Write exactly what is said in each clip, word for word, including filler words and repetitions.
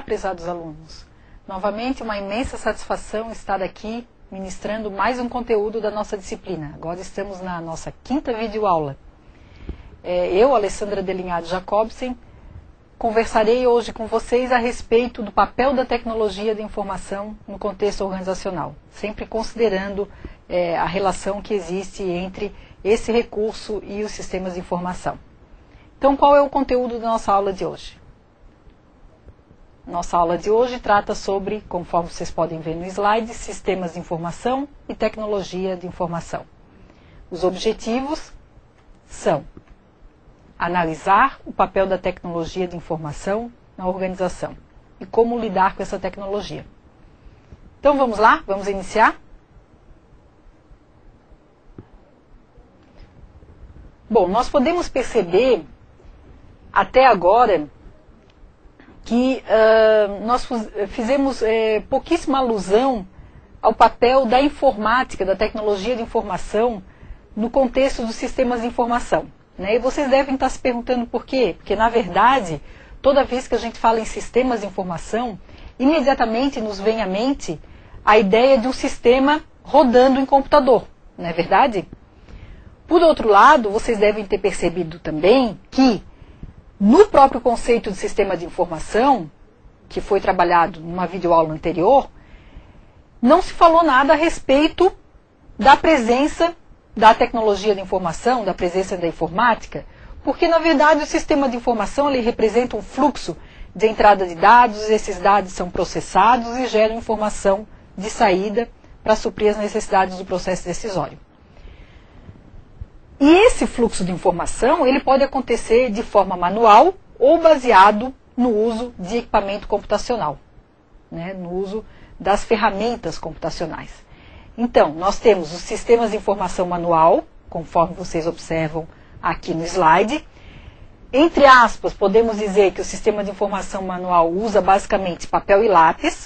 prezados alunos. Novamente, uma imensa satisfação estar aqui ministrando mais um conteúdo da nossa disciplina. Agora estamos na nossa quinta videoaula. É, eu, Alessandra Delinhado Jacobsen, conversarei hoje com vocês a respeito do papel da tecnologia de informação no contexto organizacional, sempre considerando é, a relação que existe entre esse recurso e os sistemas de informação. Então, qual é o conteúdo da nossa aula de hoje? Nossa aula de hoje trata sobre, conforme vocês podem ver no slide, sistemas de informação e tecnologia de informação. Os objetivos são analisar o papel da tecnologia de informação na organização e como lidar com essa tecnologia. Então vamos lá, vamos iniciar? Bom, nós podemos perceber até agora que uh, nós fizemos eh, pouquíssima alusão ao papel da informática, da tecnologia de informação no contexto dos sistemas de informação. Né? E vocês devem estar se perguntando por quê? Porque, na verdade, toda vez que a gente fala em sistemas de informação, imediatamente nos vem à mente a ideia de um sistema rodando em computador, não é verdade? Por outro lado, vocês devem ter percebido também que, no próprio conceito de sistema de informação, que foi trabalhado numa videoaula anterior, não se falou nada a respeito da presença da tecnologia de informação, da presença da informática, porque, na verdade, o sistema de informação ele representa um fluxo de entrada de dados, esses dados são processados e geram informação de saída para suprir as necessidades do processo decisório. E esse fluxo de informação ele pode acontecer de forma manual ou baseado no uso de equipamento computacional, né, no uso das ferramentas computacionais. Então, nós temos os sistemas de informação manual, conforme vocês observam aqui no slide. Entre aspas, podemos dizer que o sistema de informação manual usa basicamente papel e lápis.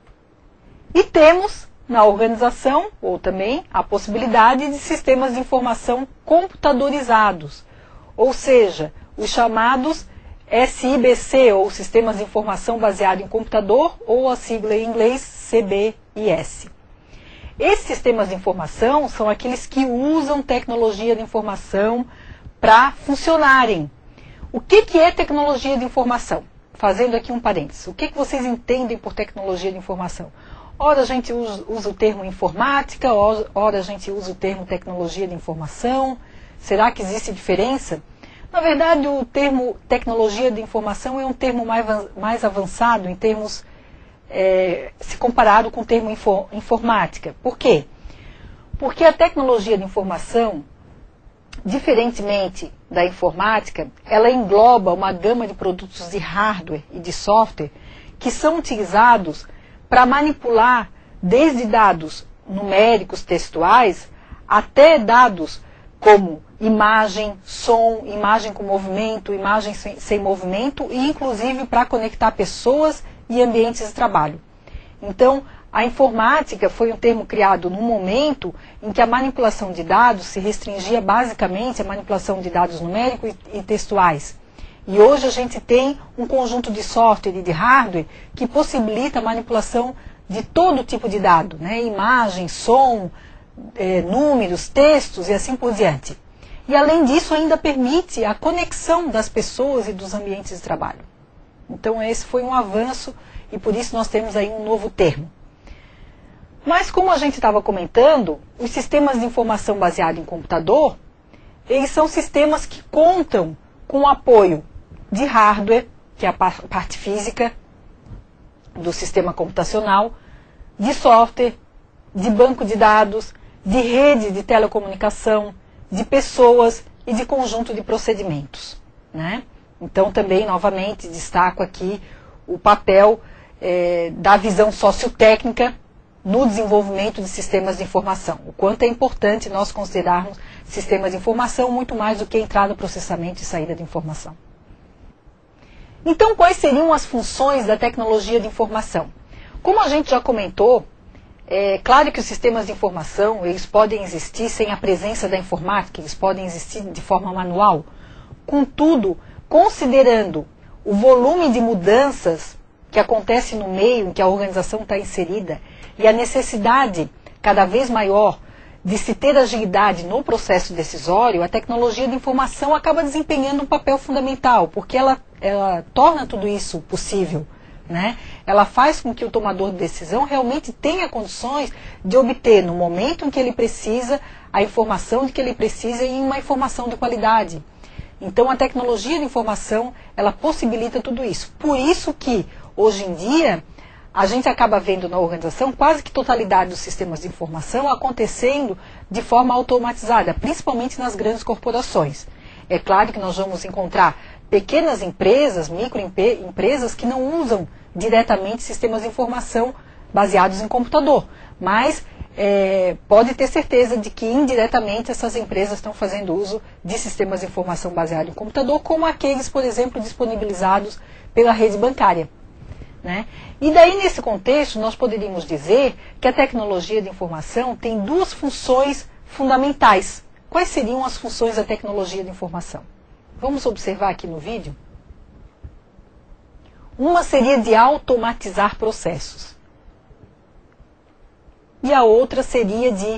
E temos na organização, ou também, a possibilidade de sistemas de informação computadorizados, ou seja, os chamados S I B C, ou Sistemas de Informação Baseado em Computador, ou a sigla em inglês C B I S. Esses sistemas de informação são aqueles que usam tecnologia de informação para funcionarem. O que, que é tecnologia de informação? Fazendo aqui um parênteses, o que, que vocês entendem por tecnologia de informação? Ora a gente usa, usa o termo informática, ora a gente usa o termo tecnologia de informação. Será que existe diferença? Na verdade, o termo tecnologia de informação é um termo mais, mais avançado em termos, é, se comparado com o termo info, informática. Por quê? Porque a tecnologia de informação, diferentemente da informática, ela engloba uma gama de produtos de hardware e de software que são utilizados para manipular desde dados numéricos, textuais, até dados como imagem, som, imagem com movimento, imagem sem, sem movimento e inclusive para conectar pessoas e ambientes de trabalho. Então, a informática foi um termo criado num momento em que a manipulação de dados se restringia basicamente à manipulação de dados numéricos e, e textuais. E hoje a gente tem um conjunto de software e de hardware que possibilita a manipulação de todo tipo de dado, né? Imagem, som, é, números, textos e assim por diante. E além disso ainda permite a conexão das pessoas e dos ambientes de trabalho. Então esse foi um avanço e por isso nós temos aí um novo termo. Mas como a gente estava comentando, os sistemas de informação baseados em computador, eles são sistemas que contam com o apoio de hardware, que é a parte física do sistema computacional, de software, de banco de dados, de rede de telecomunicação, de pessoas e de conjunto de procedimentos, né? Então também, novamente, destaco aqui o papel é, da visão sociotécnica no desenvolvimento de sistemas de informação. O quanto é importante nós considerarmos sistemas de informação muito mais do que entrada, processamento e saída de informação. Então, quais seriam as funções da tecnologia de informação? Como a gente já comentou, é claro que os sistemas de informação eles podem existir sem a presença da informática, eles podem existir de forma manual. Contudo, considerando o volume de mudanças que acontece no meio em que a organização está inserida e a necessidade cada vez maior de se ter agilidade no processo decisório, a tecnologia de informação acaba desempenhando um papel fundamental, porque ela, ela torna tudo isso possível, né? Ela faz com que o tomador de decisão realmente tenha condições de obter, no momento em que ele precisa, a informação de que ele precisa e uma informação de qualidade. Então, a tecnologia de informação, ela possibilita tudo isso. Por isso que, hoje em dia, a gente acaba vendo na organização quase que totalidade dos sistemas de informação acontecendo de forma automatizada, principalmente nas grandes corporações. É claro que nós vamos encontrar pequenas empresas, microempresas que não usam diretamente sistemas de informação baseados em computador, mas é, pode ter certeza de que indiretamente essas empresas estão fazendo uso de sistemas de informação baseados em computador, como aqueles, por exemplo, disponibilizados pela rede bancária. Né? E daí, nesse contexto, nós poderíamos dizer que a tecnologia de informação tem duas funções fundamentais. Quais seriam as funções da tecnologia de informação? Vamos observar aqui no vídeo. Uma seria de automatizar processos. E a outra seria de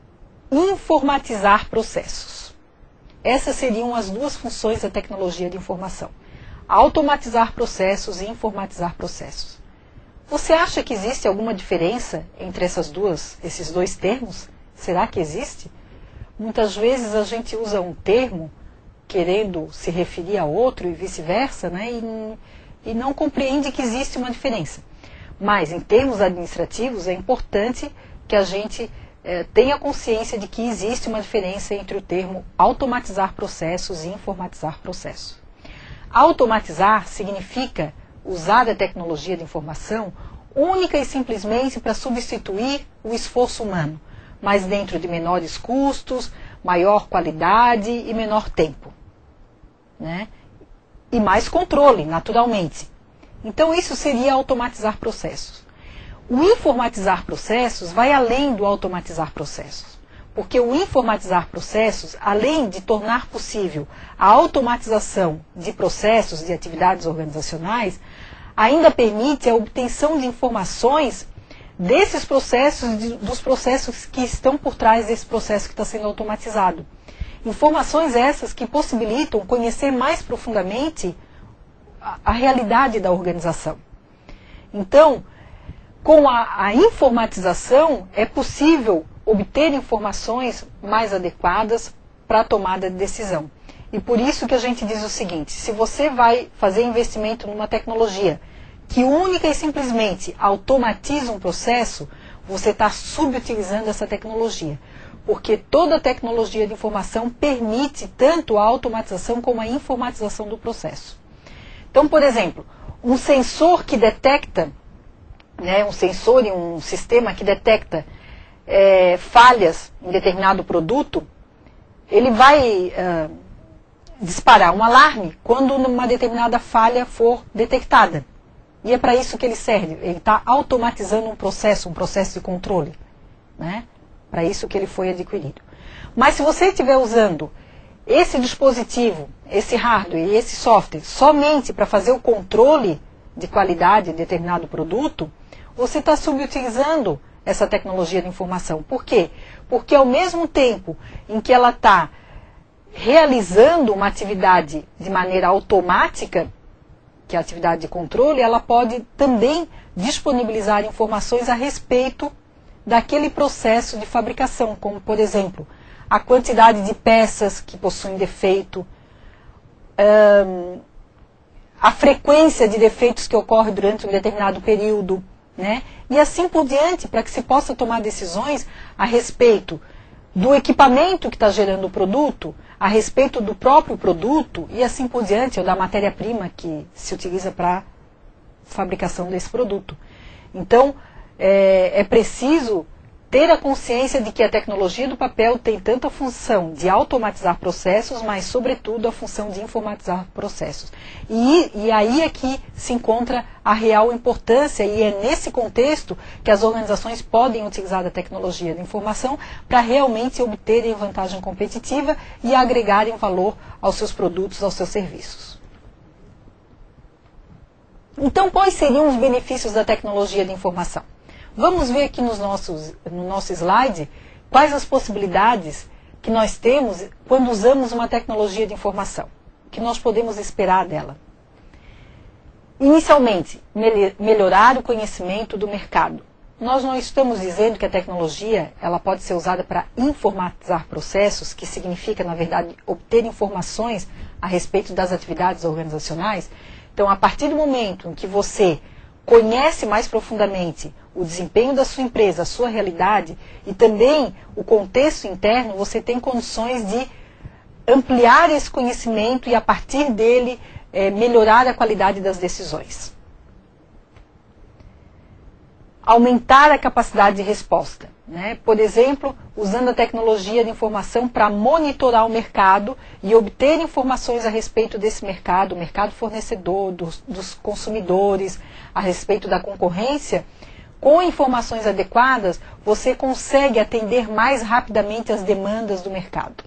informatizar processos. Essas seriam as duas funções da tecnologia de informação. Automatizar processos e informatizar processos. Você acha que existe alguma diferença entre essas duas, esses dois termos? Será que existe? Muitas vezes a gente usa um termo querendo se referir a outro e vice-versa, né? e, e não compreende que existe uma diferença. Mas, em termos administrativos, é importante que a gente eh, tenha consciência de que existe uma diferença entre o termo automatizar processos e informatizar processos. Automatizar significa usar a tecnologia de informação única e simplesmente para substituir o esforço humano, mas dentro de menores custos, maior qualidade e menor tempo. Né? E mais controle, naturalmente. Então, isso seria automatizar processos. O informatizar processos vai além do automatizar processos. Porque o informatizar processos, além de tornar possível a automatização de processos, de atividades organizacionais, ainda permite a obtenção de informações desses processos, de, dos processos que estão por trás desse processo que está sendo automatizado. Informações essas que possibilitam conhecer mais profundamente a, a realidade da organização. Então, com a, a informatização, é possível obter informações mais adequadas para a tomada de decisão. E por isso que a gente diz o seguinte: se você vai fazer investimento numa tecnologia que única e simplesmente automatiza um processo, você está subutilizando essa tecnologia. Porque toda tecnologia de informação permite tanto a automatização como a informatização do processo. Então, por exemplo, um sensor que detecta, né, um sensor e um sistema que detecta É, falhas em determinado produto, ele vai uh, disparar um alarme quando uma determinada falha for detectada. E é para isso que ele serve. Ele está automatizando um processo, um processo de controle. Né? Para isso que ele foi adquirido. Mas se você estiver usando esse dispositivo, esse hardware e esse software somente para fazer o controle de qualidade de determinado produto, você está subutilizando essa tecnologia de informação. Por quê? Porque ao mesmo tempo em que ela está realizando uma atividade de maneira automática, que é a atividade de controle, ela pode também disponibilizar informações a respeito daquele processo de fabricação, como, por exemplo, a quantidade de peças que possuem defeito, hum, a frequência de defeitos que ocorre durante um determinado período, né? E assim por diante, para que se possa tomar decisões a respeito do equipamento que está gerando o produto, a respeito do próprio produto e assim por diante, ou da matéria-prima que se utiliza para a fabricação desse produto. Então, é, é preciso ter a consciência de que a tecnologia do papel tem tanto a função de automatizar processos, mas, sobretudo, a função de informatizar processos. E, e aí é que se encontra a real importância, e é nesse contexto que as organizações podem utilizar a tecnologia de informação para realmente obterem vantagem competitiva e agregarem valor aos seus produtos, aos seus serviços. Então, quais seriam os benefícios da tecnologia de informação? Vamos ver aqui nos nossos, no nosso slide quais as possibilidades que nós temos quando usamos uma tecnologia de informação, o que nós podemos esperar dela. Inicialmente, melhorar o conhecimento do mercado. Nós não estamos dizendo que a tecnologia ela pode ser usada para informatizar processos, que significa, na verdade, obter informações a respeito das atividades organizacionais. Então, a partir do momento em que você conhece mais profundamente o desempenho da sua empresa, a sua realidade e também o contexto interno, você tem condições de ampliar esse conhecimento e, a partir dele, é, melhorar a qualidade das decisões. Aumentar a capacidade de resposta, né? Por exemplo, usando a tecnologia de informação para monitorar o mercado e obter informações a respeito desse mercado, o mercado fornecedor, dos, dos consumidores, a respeito da concorrência. Com informações adequadas, você consegue atender mais rapidamente as demandas do mercado.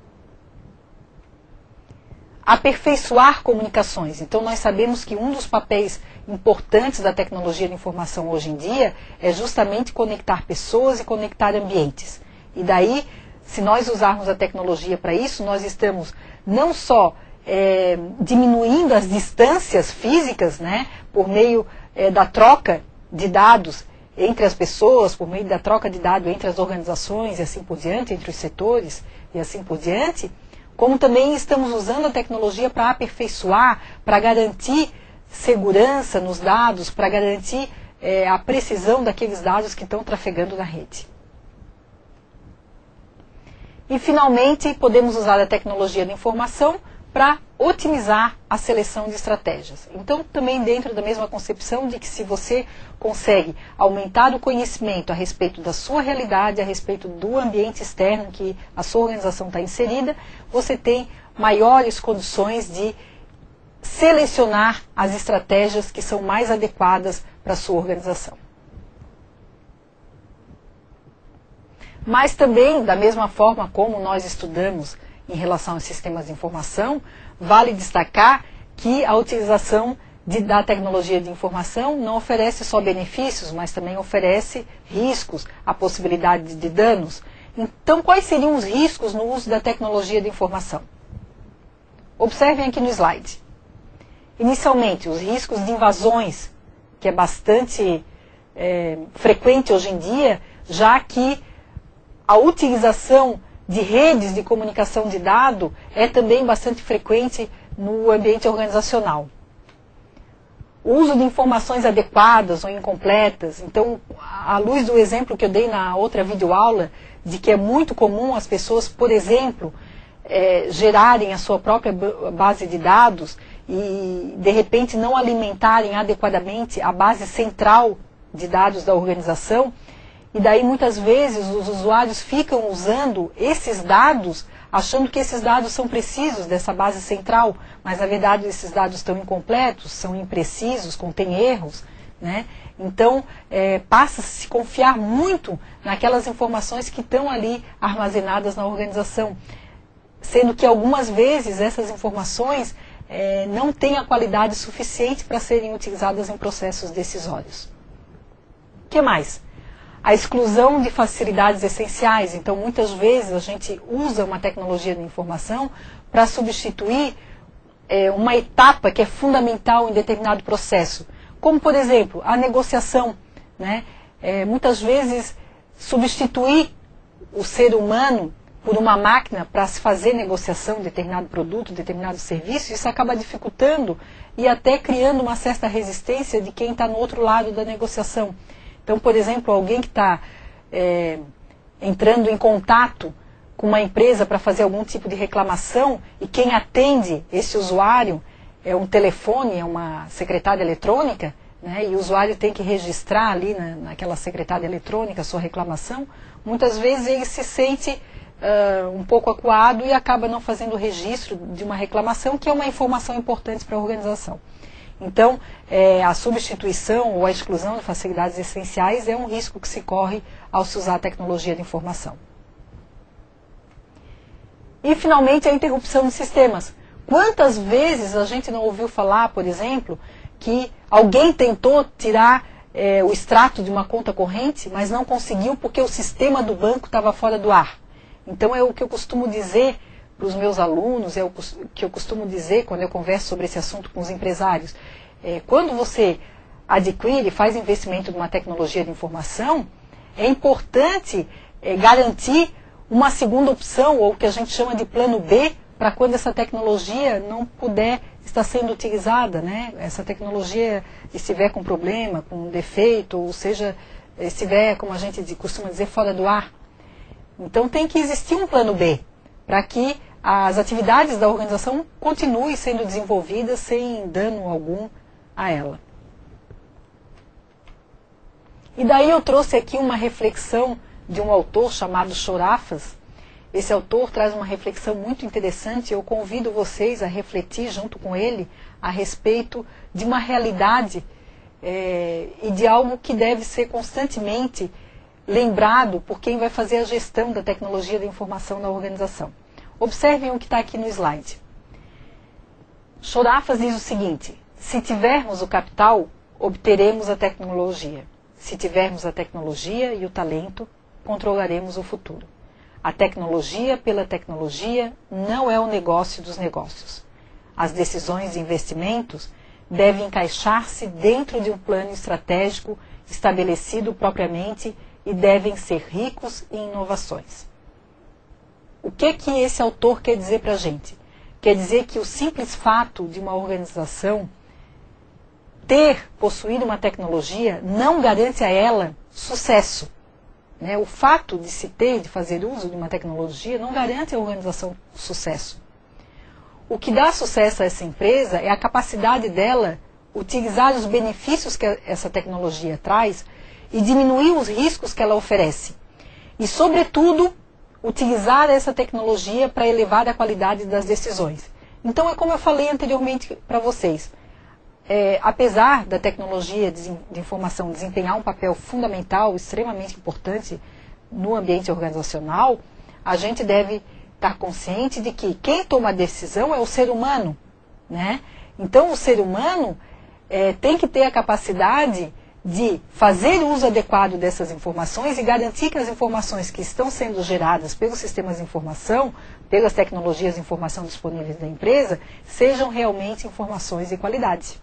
Aperfeiçoar comunicações. Então, nós sabemos que um dos papéis importantes da tecnologia de informação hoje em dia é justamente conectar pessoas e conectar ambientes. E daí, se nós usarmos a tecnologia para isso, nós estamos não só é, diminuindo as distâncias físicas, né, por meio é, da troca de dados entre as pessoas, por meio da troca de dados entre as organizações e assim por diante, entre os setores e assim por diante, como também estamos usando a tecnologia para aperfeiçoar, para garantir segurança nos dados, para garantir é, a precisão daqueles dados que estão trafegando na rede. E, finalmente, podemos usar a tecnologia da informação para otimizar a seleção de estratégias. Então, também dentro da mesma concepção de que se você consegue aumentar o conhecimento a respeito da sua realidade, a respeito do ambiente externo em que a sua organização está inserida, você tem maiores condições de selecionar as estratégias que são mais adequadas para a sua organização. Mas também, da mesma forma como nós estudamos em relação aos sistemas de informação, vale destacar que a utilização de, da tecnologia de informação não oferece só benefícios, mas também oferece riscos, a possibilidade de, de danos. Então, quais seriam os riscos no uso da tecnologia de informação? Observem aqui no slide. Inicialmente, os riscos de invasões, que é bastante é, frequente hoje em dia, já que a utilização de redes de comunicação de dado é também bastante frequente no ambiente organizacional. O uso de informações adequadas ou incompletas. Então, à luz do exemplo que eu dei na outra videoaula, de que é muito comum as pessoas, por exemplo, é, gerarem a sua própria base de dados e, de repente, não alimentarem adequadamente a base central de dados da organização. E daí, muitas vezes, os usuários ficam usando esses dados, achando que esses dados são precisos dessa base central, mas, na verdade, esses dados estão incompletos, são imprecisos, contêm erros, né? Então, é, passa a se confiar muito naquelas informações que estão ali armazenadas na organização, sendo que, algumas vezes, essas informações é, não têm a qualidade suficiente para serem utilizadas em processos decisórios. O que mais? A exclusão de facilidades essenciais. Então, muitas vezes, a gente usa uma tecnologia de informação para substituir é, uma etapa que é fundamental em determinado processo. Como, por exemplo, a negociação, né? É, muitas vezes, substituir o ser humano por uma máquina para se fazer negociação de determinado produto, determinado serviço, isso acaba dificultando e até criando uma certa resistência de quem está no outro lado da negociação. Então, por exemplo, alguém que está é, entrando em contato com uma empresa para fazer algum tipo de reclamação e quem atende esse usuário é um telefone, é uma secretária eletrônica, né, e o usuário tem que registrar ali na, naquela secretária eletrônica a sua reclamação, muitas vezes ele se sente uh, um pouco acuado e acaba não fazendo o registro de uma reclamação, que é uma informação importante para a organização. Então, é, a substituição ou a exclusão de facilidades essenciais é um risco que se corre ao se usar a tecnologia de informação. E, finalmente, a interrupção de sistemas. Quantas vezes a gente não ouviu falar, por exemplo, que alguém tentou tirar é, o extrato de uma conta corrente, mas não conseguiu porque o sistema do banco estava fora do ar. Então é o que eu costumo dizer para os meus alunos, é o que eu costumo dizer quando eu converso sobre esse assunto com os empresários. É, quando você adquire, faz investimento numa tecnologia de informação, é importante é, garantir uma segunda opção, ou o que a gente chama de plano B, para quando essa tecnologia não puder estar sendo utilizada, né? Essa tecnologia estiver com problema, com defeito, ou seja, estiver, como a gente costuma dizer, fora do ar. Então tem que existir um plano B, para que as atividades da organização continuem sendo desenvolvidas sem dano algum a ela. E daí eu trouxe aqui uma reflexão de um autor chamado Chorafas. Esse autor traz uma reflexão muito interessante e eu convido vocês a refletir junto com ele a respeito de uma realidade é, e de algo que deve ser constantemente lembrado por quem vai fazer a gestão da tecnologia da informação na organização. Observem o que está aqui no slide. Chorafas diz o seguinte: se tivermos o capital, obteremos a tecnologia. Se tivermos a tecnologia e o talento, controlaremos o futuro. A tecnologia pela tecnologia não é o negócio dos negócios. As decisões de investimentos devem encaixar-se dentro de um plano estratégico estabelecido propriamente e devem ser ricos em inovações. O que que esse autor quer dizer para a gente? Quer dizer que o simples fato de uma organização ter possuído uma tecnologia não garante a ela sucesso. Né? O fato de se ter, de fazer uso de uma tecnologia, não garante a organização sucesso. O que dá sucesso a essa empresa é a capacidade dela utilizar os benefícios que essa tecnologia traz e diminuir os riscos que ela oferece. E, sobretudo, utilizar essa tecnologia para elevar a qualidade das decisões. Então, é como eu falei anteriormente para vocês. É, apesar da tecnologia de, de informação desempenhar um papel fundamental, extremamente importante no ambiente organizacional, a gente deve estar consciente de que quem toma a decisão é o ser humano, né? Então, o ser humano é, tem que ter a capacidade de fazer uso adequado dessas informações e garantir que as informações que estão sendo geradas pelos sistemas de informação, pelas tecnologias de informação disponíveis da empresa, sejam realmente informações de qualidade.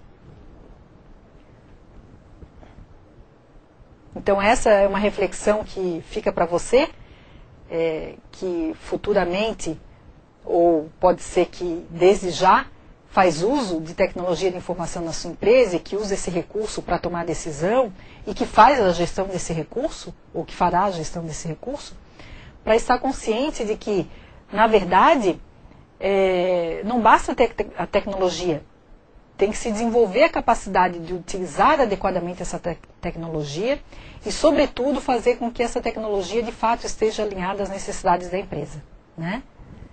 Então essa é uma reflexão que fica para você, é, que futuramente, ou pode ser que desde já, faz uso de tecnologia de informação na sua empresa e que usa esse recurso para tomar decisão e que faz a gestão desse recurso, ou que fará a gestão desse recurso, para estar consciente de que, na verdade, é, não basta ter a tecnologia, tem que se desenvolver a capacidade de utilizar adequadamente essa te tecnologia e, sobretudo, fazer com que essa tecnologia, de fato, esteja alinhada às necessidades da empresa, né?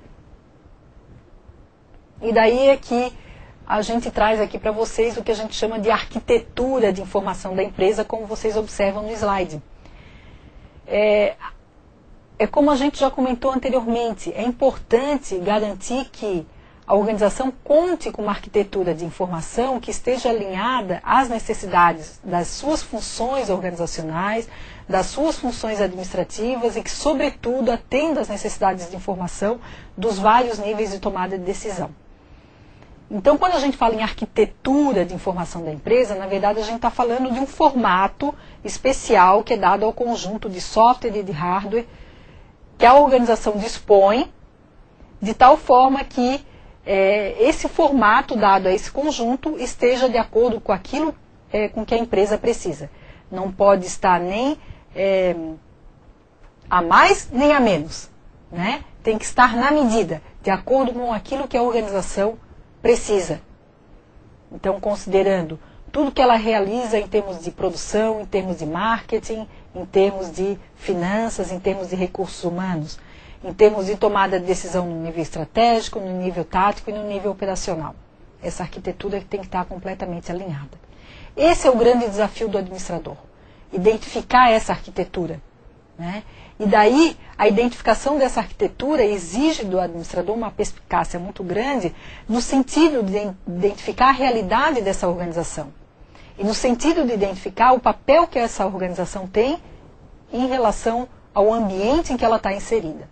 E daí é que a gente traz aqui para vocês o que a gente chama de arquitetura de informação da empresa, como vocês observam no slide. É, é como a gente já comentou anteriormente, é importante garantir que a organização conte com uma arquitetura de informação que esteja alinhada às necessidades das suas funções organizacionais, das suas funções administrativas e que, sobretudo, atenda às necessidades de informação dos vários níveis de tomada de decisão. Então, quando a gente fala em arquitetura de informação da empresa, na verdade a gente está falando de um formato especial que é dado ao conjunto de software e de hardware que a organização dispõe, de tal forma que é, esse formato dado a esse conjunto esteja de acordo com aquilo é, com que a empresa precisa. Não pode estar nem é, a mais nem a menos, né? Tem que estar na medida, de acordo com aquilo que a organização precisa. Então, considerando tudo que ela realiza em termos de produção, em termos de marketing, em termos de finanças, em termos de recursos humanos, em termos de tomada de decisão no nível estratégico, no nível tático e no nível operacional. Essa arquitetura tem que estar completamente alinhada. Esse é o grande desafio do administrador, identificar essa arquitetura, né? E daí, a identificação dessa arquitetura exige do administrador uma perspicácia muito grande no sentido de identificar a realidade dessa organização. E no sentido de identificar o papel que essa organização tem em relação ao ambiente em que ela está inserida.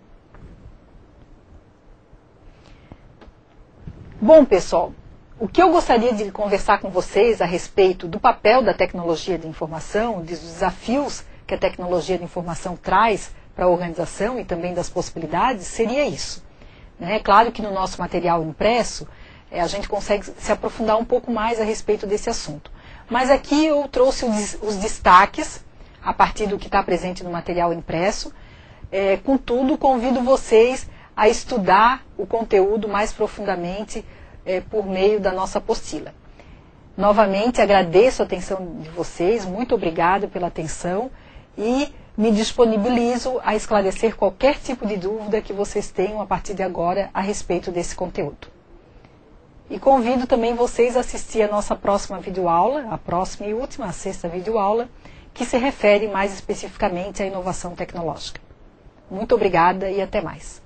Bom, pessoal, o que eu gostaria de conversar com vocês a respeito do papel da tecnologia de informação, dos desafios que a tecnologia de informação traz para a organização e também das possibilidades, seria isso. É claro que no nosso material impresso, é, a gente consegue se aprofundar um pouco mais a respeito desse assunto. Mas aqui eu trouxe os, os destaques, a partir do que está presente no material impresso. É, contudo, convido vocês a estudar o conteúdo mais profundamente é, por meio da nossa apostila. Novamente, agradeço a atenção de vocês, muito obrigado pela atenção e me disponibilizo a esclarecer qualquer tipo de dúvida que vocês tenham a partir de agora a respeito desse conteúdo. E convido também vocês a assistir a nossa próxima videoaula, a próxima e última, a sexta videoaula, que se refere mais especificamente à inovação tecnológica. Muito obrigada e até mais.